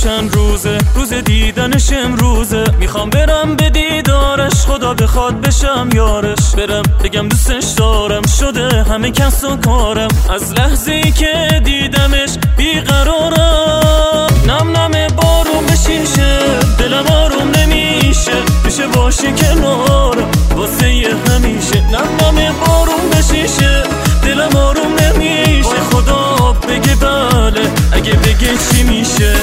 چند روزه، روز دیدنش امروزه. میخوام برم به دیدارش، خدا بخواد بشم یارش. برم بگم دوستش دارم، شده همه کس و کارم. از لحظه‌ای که دیدمش بیقرارم. نم نم بارون به شیشه، دلم آروم نمیشه. میشه باشی کنارم واسه یه همیشه. نم نم بارون به شیشه، دلم آروم نمیشه. وای خدا بگه بله، اگه بگه چی میشه.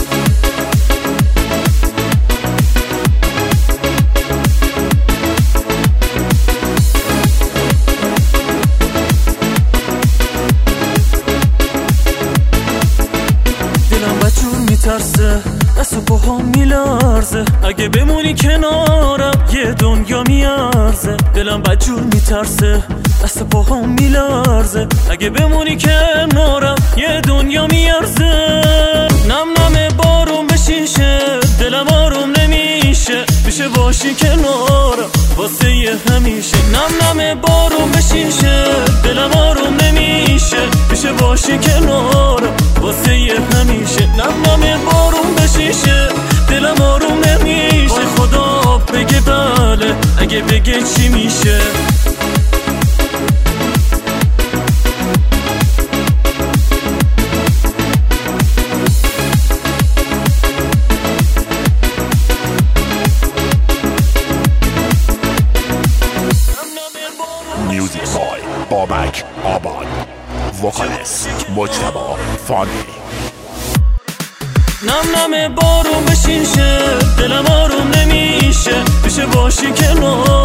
دلم بچون میترسه، دست و پاهام میلرزه. اگه بمونی کنارم یه دنیا میارزه. دلم بدجور میترسه، دست و پاهام میلرزه. اگه بمونی کنارم یه دنیا میارزه. نم نم بارون به شیشه، دلم آروم نمیشه. میشه باشی کنارم واسه یه همیشه. نم نم بارون به شیشه، دلم آروم نمیشه. میشه باشی کنارم واسه یه همیشه. نم نم بارون به شیشه، دلم آروم نمیشه. وای خدا بگه بله، اگه بگه چی میشه. میوزیک بای بابک آباد، وکالیست مجتبی فانی. نم نم بارون به شیشه، دلم آروم نمیشه. میشه باشی کنار